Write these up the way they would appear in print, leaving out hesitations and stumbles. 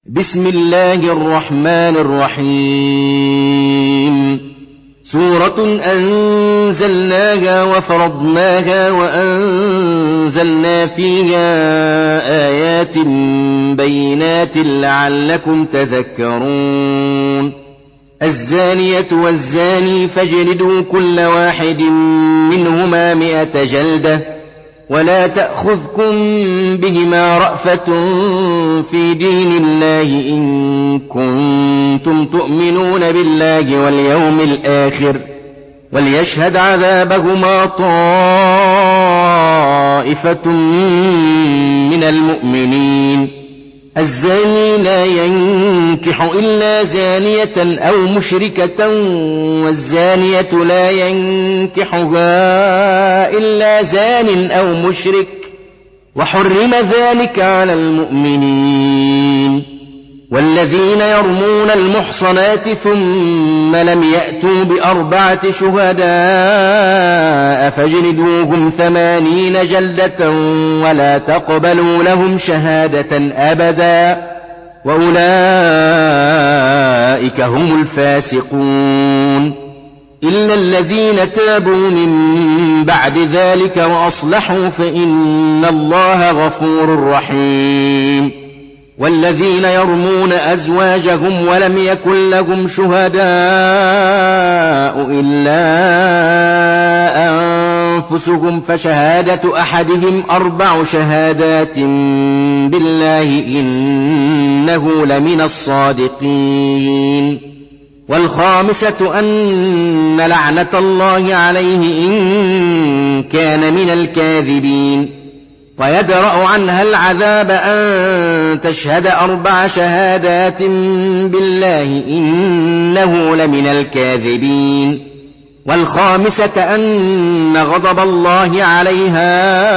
بسم الله الرحمن الرحيم سورة أنزلناها وفرضناها وأنزلنا فيها آيات بينات لعلكم تذكرون الزانية والزاني فاجلدوا كل واحد منهما 100 جلدة ولا تأخذكم بهما رأفة في دين الله إن كنتم تؤمنون بالله واليوم الآخر وليشهد عذابهما طائفة من المؤمنين الزاني لا ينكح إلا زانية أو مشركة والزانية لا ينكحها إلا زان أو مشرك وحرم ذلك على المؤمنين والذين يرمون المحصنات ثم لم يأتوا ب4 شهداء فاجلدوهم 80 جلدة ولا تقبلوا لهم شهادة أبدا وأولئك هم الفاسقون إلا الذين تابوا من بعد ذلك وأصلحوا فإن الله غفور رحيم والذين يرمون أزواجهم ولم يكن لهم شهداء إلا أنفسهم فشهادة أحدهم 4 شهادات بالله إنه لمن الصادقين والخامسة أن لعنة الله عليه إن كان من الكاذبين ويدرأ عنها العذاب أن تشهد 4 شهادات بالله إنه لمن الكاذبين والخامسة أن غضب الله عليها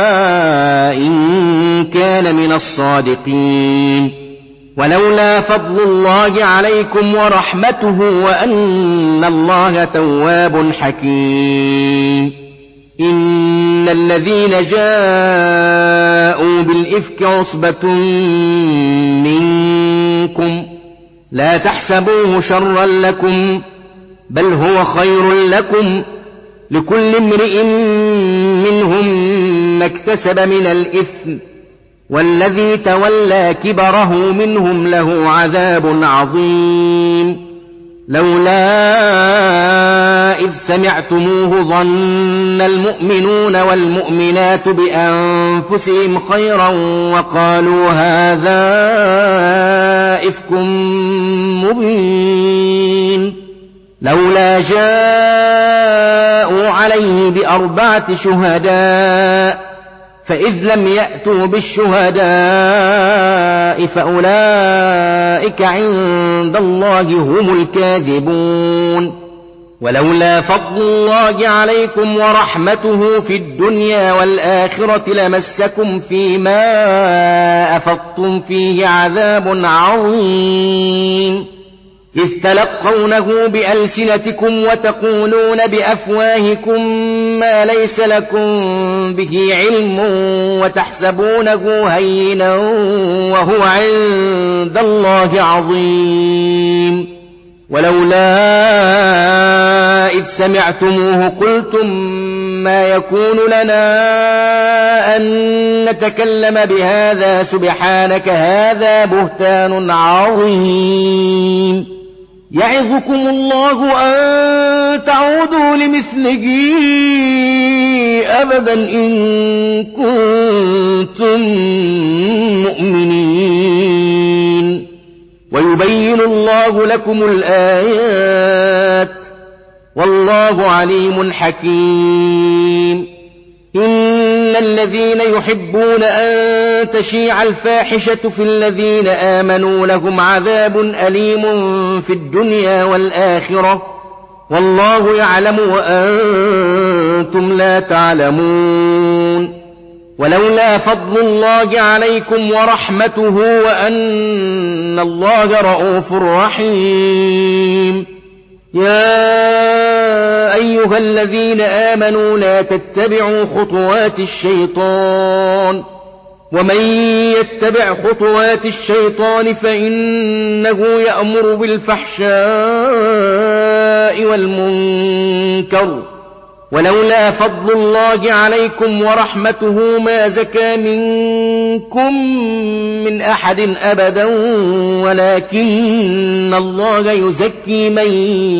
إن كان من الصادقين ولولا فضل الله عليكم ورحمته وأن الله تواب حكيم إن الذين جاءوا بالإفك عصبة منكم لا تحسبوه شرا لكم بل هو خير لكم لكل امرئ منهم ما اكتسب من الإثم والذي تولى كبره منهم له عذاب عظيم لولا إذ سمعتموه ظن المؤمنون والمؤمنات بأنفسهم خيرا وقالوا هذا إفك مبين لولا جاءوا عليه ب4 شهداء فإذ لم يأتوا بالشهداء فأولئك عند الله هم الكاذبون ولولا فضل الله عليكم ورحمته في الدنيا والآخرة لمسكم فيما أفضتم فيه عذاب عظيم إذ تلقونه بألسنتكم وتقولون بأفواهكم ما ليس لكم به علم وتحسبونه هينا وهو عند الله عظيم ولولا إذ سمعتموه قلتم ما يكون لنا أن نتكلم بهذا سبحانك هذا بهتان عظيم يعظكم الله أن تعودوا لمثله أبدا إن كنتم مؤمنين ويبين الله لكم الآيات والله عليم حكيم إن الذين يحبون أن تشيع الفاحشة في الذين آمنوا لهم عذاب أليم في الدنيا والآخرة والله يعلم وأنتم لا تعلمون ولولا فضل الله عليكم ورحمته وأن الله رؤوف رحيم يا أيها الذين آمنوا لا تتبعوا خطوات الشيطان ومن يتبع خطوات الشيطان فإنه يأمر بالفحشاء والمنكر ولولا فضل الله عليكم ورحمته ما زكى منكم من أحد أبدا ولكن الله يزكي من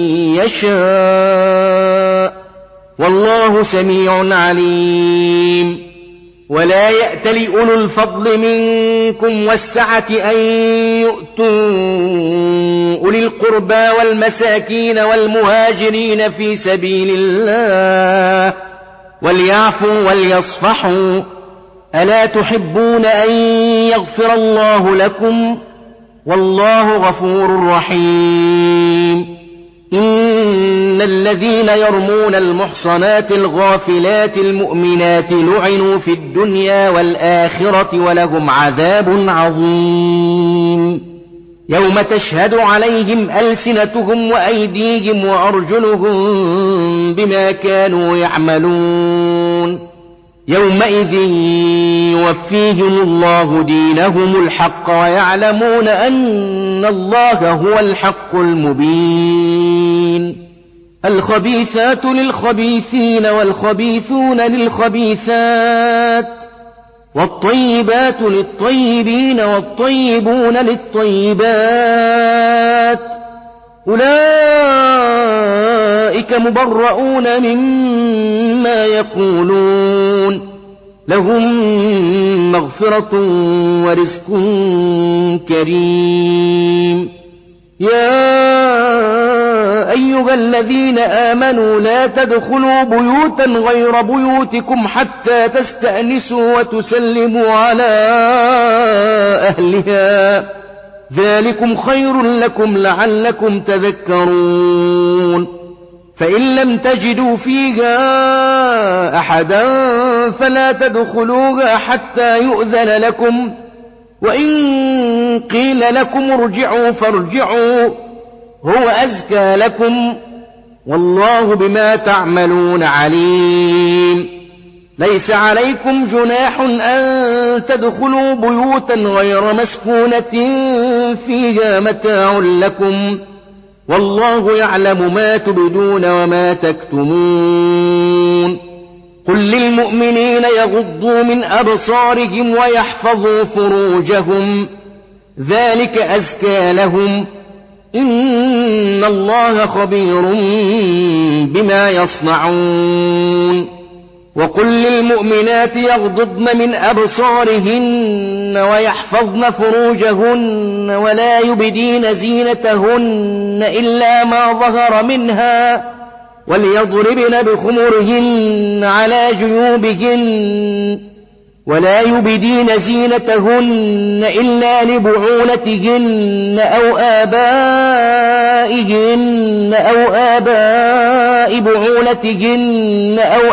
يشاء والله سميع عليم ولا يأتل أولو الفضل منكم والسعة أن يؤتوا أولي القربى والمساكين والمهاجرين في سبيل الله وليعفوا وليصفحوا ألا تحبون أن يغفر الله لكم والله غفور رحيم إن الذين يرمون المحصنات الغافلات المؤمنات لعنوا في الدنيا والآخرة ولهم عذاب عظيم يوم تشهد عليهم ألسنتهم وأيديهم وأرجلهم بما كانوا يعملون يومئذ يوفيهم الله دينهم الحق ويعلمون أن الله هو الحق المبين الخبيثات للخبيثين والخبيثون للخبيثات والطيبات للطيبين والطيبون للطيبات أولئك مبرؤون مما يقولون لهم مغفرة ورزق كريم يا أيها الذين آمنوا لا تدخلوا بيوتا غير بيوتكم حتى تستأنسوا وتسلموا على أهلها ذلكم خير لكم لعلكم تذكرون فإن لم تجدوا فيها أحدا فلا تدخلوها حتى يؤذن لكم وإن قيل لكم ارجعوا فارجعوا هو أزكى لكم والله بما تعملون عليم ليس عليكم جناح أن تدخلوا بيوتا غير مسكونة فيها متاع لكم والله يعلم ما تبدون وما تكتمون قل للمؤمنين يغضوا من أبصارهم ويحفظوا فروجهم ذلك أزكى لهم إن الله خبير بما يصنعون وقل للمؤمنات يغضضن من أبصارهن ويحفظن فروجهن ولا يبدين زينتهن إلا ما ظهر منها وليضربن بخمرهن على جيوبهن ولا يبدين زينتهن إلا لبعولتهن أو آباء بعولتهن أو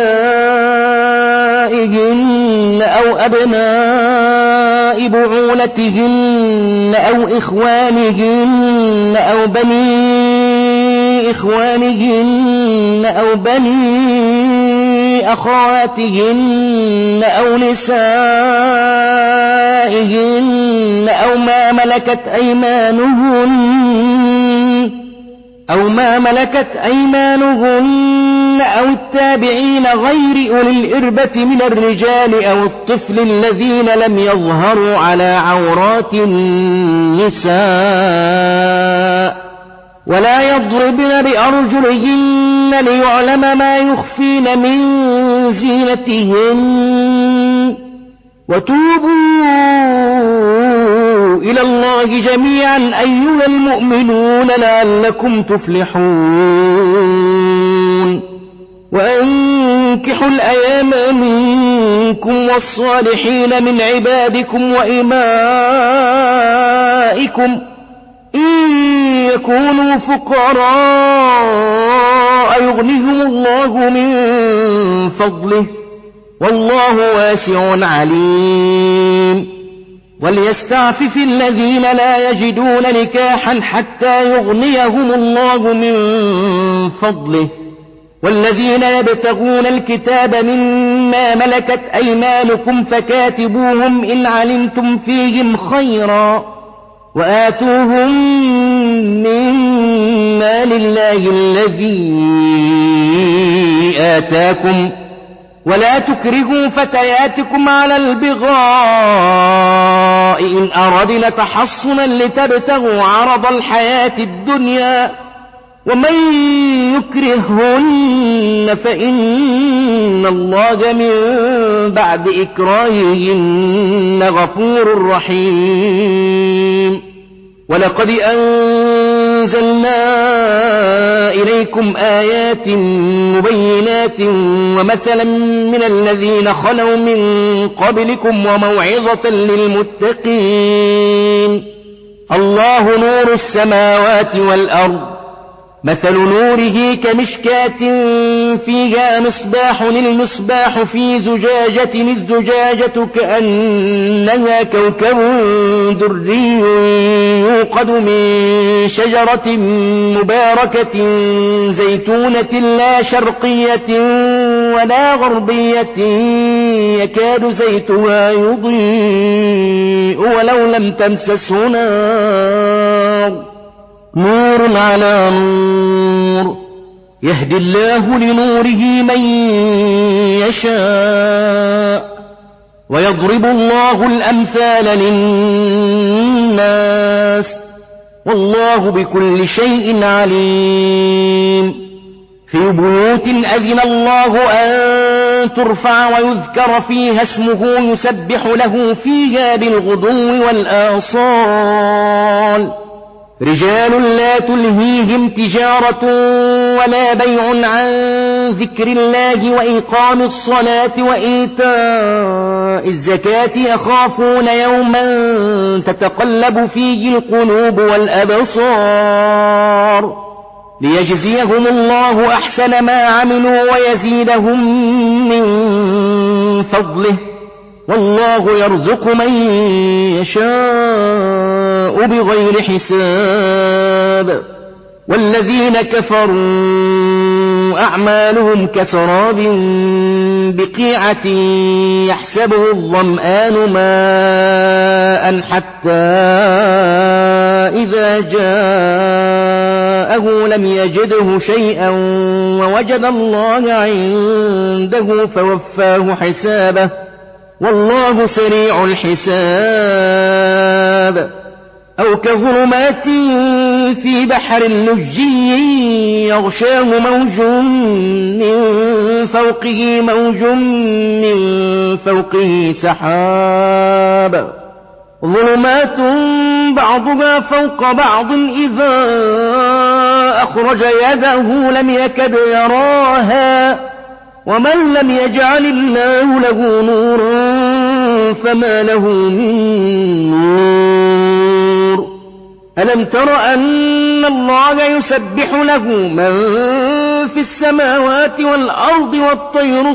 أبناء بعولتهن أو إخوانهن أو بني إخوانهن أو بني أخواتهن أو نسائهن أو ما ملكت أيمانهن أو التابعين غير أولي الإربة من الرجال أو الطفل الذين لم يظهروا على عورات النساء ولا يضربن بأرجلهن ليعلم ما يخفين من زينتهن وتوبوا إلى الله جميعا أيها المؤمنون لعلكم تفلحون وأنكحوا الأيام منكم والصالحين من عبادكم وإمائكم إن يكونوا فقراء يغنيهم الله من فضله والله واسع عليم وليستعفف الذين لا يجدون نكاحا حتى يغنيهم الله من فضله والذين يبتغون الكتاب من مما ملكت أيمانكم فكاتبوهم إن علمتم فيهم خيرا وآتوهم من مال الله الذي آتاكم ولا تكرهوا فتياتكم على البغاء إن أردنا تحصنا لتبتغوا عرض الحياة الدنيا ومن يكرههن فإن الله من بعد إكراههن غفور رحيم ولقد أنزلنا إليكم آيات مبينات ومثلا من الذين خلوا من قبلكم وموعظة للمتقين الله نور السماوات والأرض مثل نوره كمشكاة فيها مصباح المصباح في زجاجة الزجاجة كأنها كوكب دري يوقد من شجرة مباركة زيتونة لا شرقية ولا غربية يكاد زيتها يضيء ولو لم تمسسه نار نور على نور يهدي الله لنوره من يشاء ويضرب الله الأمثال للناس والله بكل شيء عليم في بيوت أذن الله أن ترفع ويذكر فيها اسمه يسبح له فيها بالغدو والآصال رجال لا تلهيهم تجارة ولا بيع عن ذكر الله وإقام الصلاة وإيتاء الزكاة يخافون يوما تتقلب فيه القلوب والأبصار ليجزيهم الله أحسن ما عملوا ويزيدهم من فضله والله يرزق من يشاء بغير حساب والذين كفروا أعمالهم كسراب بقيعة يحسبه الظمآن ماء حتى إذا جاءه لم يجده شيئا ووجد الله عنده فوفاه حسابه والله سريع الحساب أو كظلمات في بحر لجي يغشاه موج من فوقه موج من فوقه سحاب ظلمات بعضها فوق بعض إذا أخرج يده لم يكد يراها ومن لم يجعل الله له نورا فما له من نور ألم تر أن الله يسبح له من في السماوات والأرض والطير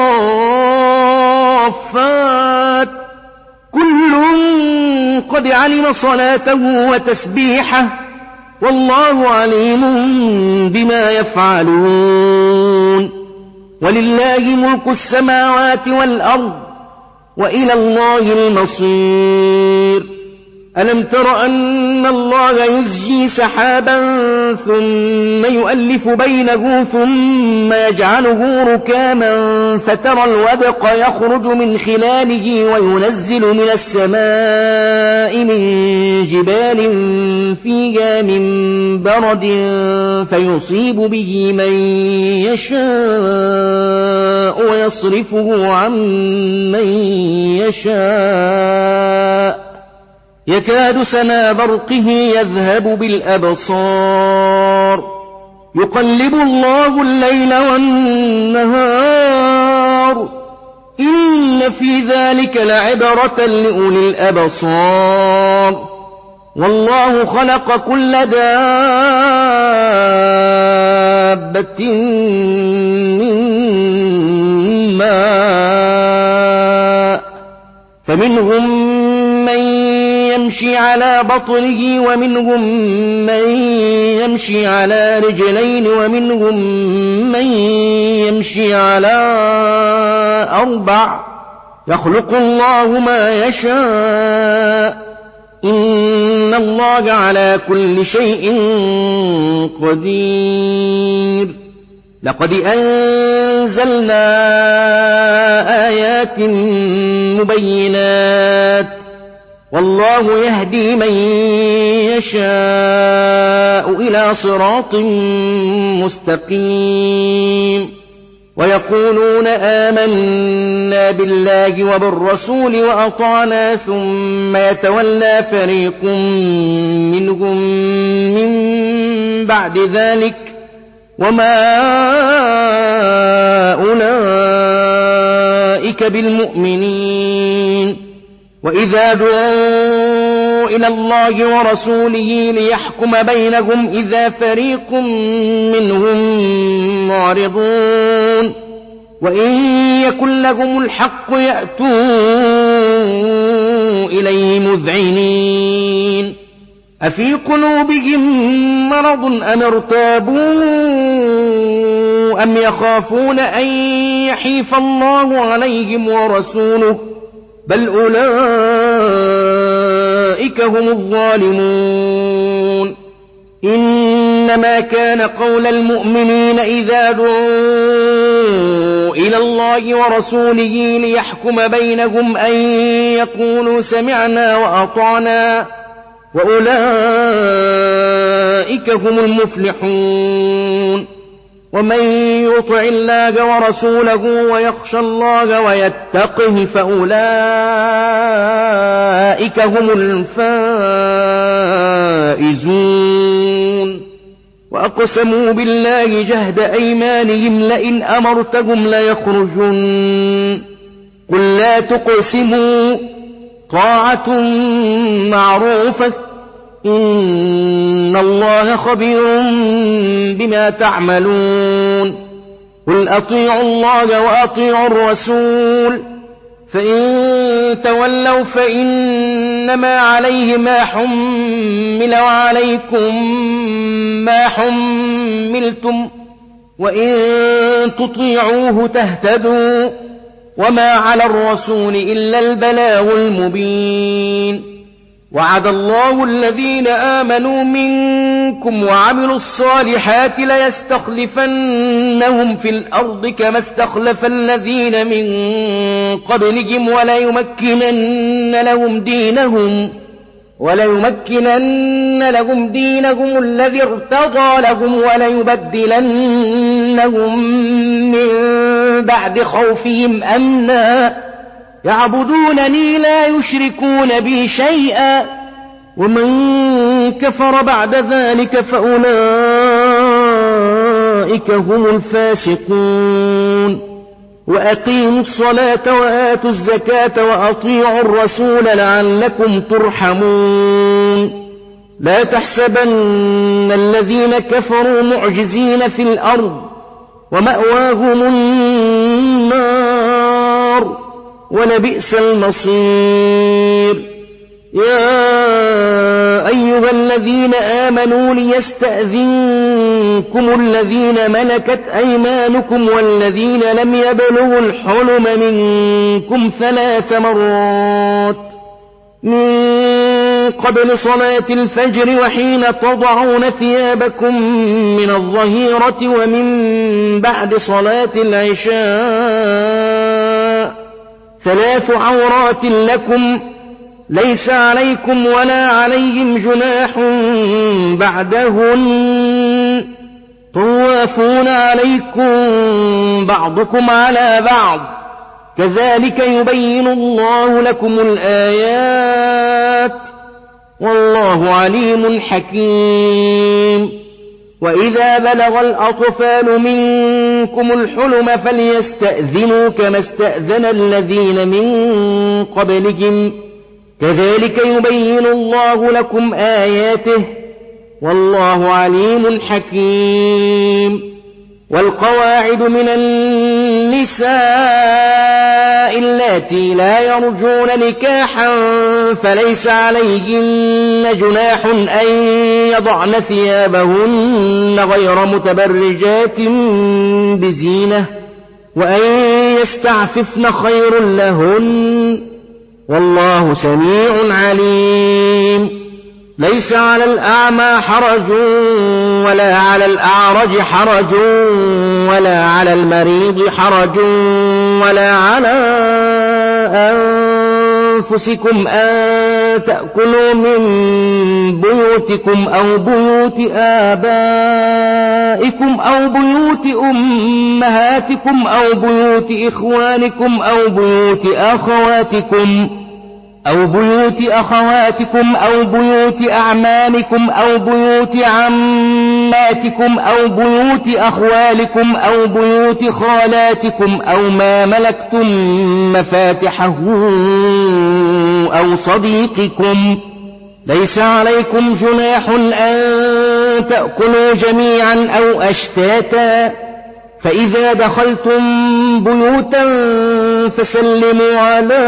صافات كل قد علم صلاته وتسبيحه والله عليم بما يفعلون ولله ملك السماوات والأرض وإلى الله المصير ألم تر أن الله يزجي سحابا ثم يؤلف بينه ثم يجعله ركاما فترى الودق يخرج من خلاله وينزل من السماء من جبال فيها من برد فيصيب به من يشاء ويصرفه عن من يشاء يكاد سنا برقه يذهب بالأبصار يقلب الله الليل والنهار إن في ذلك لعبرة لأولي الأبصار والله خلق كل دابة من ماء فمنهم من يمشي يمشي على بطنه ومنهم من يمشي على رجلين ومنهم من يمشي على 4 يخلق الله ما يشاء إن الله على كل شيء قدير لقد أنزلنا آيات مبينات والله يهدي من يشاء إلى صراط مستقيم ويقولون آمنا بالله وبالرسول وأطعنا ثم يتولى فريق منهم من بعد ذلك وما أولئك بالمؤمنين وإذا دعوا إلى الله ورسوله ليحكم بينهم إذا فريق منهم معرضون وإن يكن لهم الحق يأتوا إليه مذعنين أفي قلوبهم مرض أم ارتابوا أم يخافون أن يحيف الله عليهم ورسوله بل أولئك هم الظالمون إنما كان قول المؤمنين إذا دعوا إلى الله ورسوله ليحكم بينهم أن يقولوا سمعنا وأطعنا وأولئك هم المفلحون ومن يطع الله ورسوله ويخشى الله ويتقه فأولئك هم الفائزون وأقسموا بالله جهد أيمانهم لئن أمرتهم ليخرجن قل لا تقسموا طاعة معروفة إن الله خبير بما تعملون قل أطيعوا الله وأطيعوا الرسول فإن تولوا فإنما عليه ما حمل وعليكم ما حملتم وإن تطيعوه تهتدوا وما على الرسول إلا البلاغ المبين وعد الله الذين آمنوا منكم وعملوا الصالحات ليستخلفنهم في الأرض كما استخلف الذين من قبلهم وليمكنن لهم دينهم الذي ارتضى لهم وليبدلنهم من بعد خوفهم أمنا يعبدونني لا يشركون بي شيئا ومن كفر بعد ذلك فأولئك هم الفاسقون وأقيموا الصلاة وآتوا الزكاة وأطيعوا الرسول لعلكم ترحمون لا تحسبن الذين كفروا معجزين في الأرض ومأواهم النار ولبئس المصير يا أيها الذين آمنوا ليستأذنكم الذين ملكت أيمانكم والذين لم يبلغوا الحلم منكم 3 مرات من قبل صلاة الفجر وحين تضعون ثيابكم من الظهيرة ومن بعد صلاة العشاء 3 عورات لكم ليس عليكم ولا عليهم جناح بعدهن طوافون عليكم بعضكم على بعض كذلك يبين الله لكم الآيات والله عليم حكيم وإذا بلغ الأطفال منكم الحلم فليستأذنوا كما استأذن الذين من قبلهم كذلك يبين الله لكم آياته والله عليم حكيم والقواعد من النساء النساء اللاتي لا يرجون نكاحا فليس عليهن جناح أن يضعن ثيابهن غير متبرجات بزينة وأن يستعففن خير لهن والله سميع عليم. ليس على الأعمى حرج ولا على الأعرج حرج ولا على المريض حرج ولا على أنفسكم أن تأكلوا من بيوتكم أو بيوت آبائكم أو بيوت أمهاتكم أو بيوت إخوانكم أو بيوت أخواتكم أو بيوت أعمامكم أو بيوت عماتكم أو بيوت أخوالكم أو بيوت خالاتكم أو ما ملكتم مفاتحه أو صديقكم. ليس عليكم جناح أن تأكلوا جميعا أو أشتاتا فإذا دخلتم بيوتا فسلموا على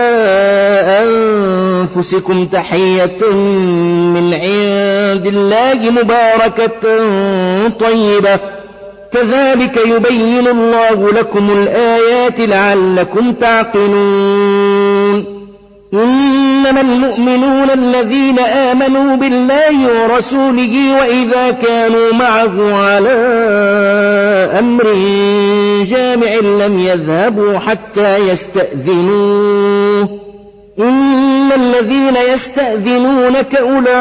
أنفسكم تحية من عند الله مباركة طيبة كذلك يبين الله لكم الآيات لعلكم تعقلون. إنما المؤمنون الذين آمنوا بالله ورسوله وإذا كانوا معه على أمر جامع لم يذهبوا حتى يستأذنوه. إن الذين يستأذنونك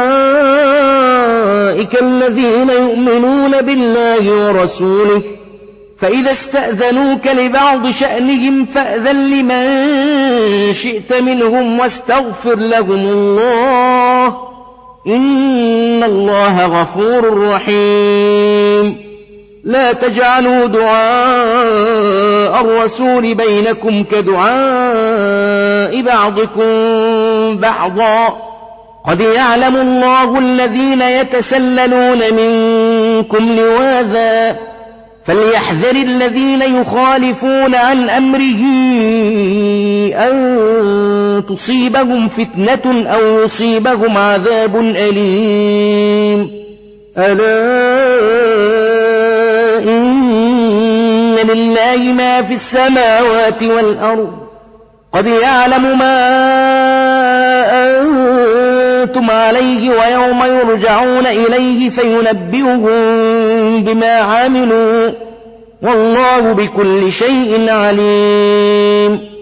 أولئك الذين يؤمنون بالله ورسوله فإذا استأذنوك لبعض شأنهم فأذن لمن شئت منهم واستغفر لهم الله إن الله غفور رحيم. لا تجعلوا دعاء الرسول بينكم كدعاء بعضكم بعضا قد يعلم الله الذين يتسللون منكم لواذا فليحذر الذين يخالفون عن أمره أن تصيبهم فتنة أو يصيبهم عذاب أليم. ألا إن لله ما في السماوات والأرض قد يعلم ما أنتم عليه ويوم يرجعون إليه فينبئهم بما عملوا والله بكل شيء عليم.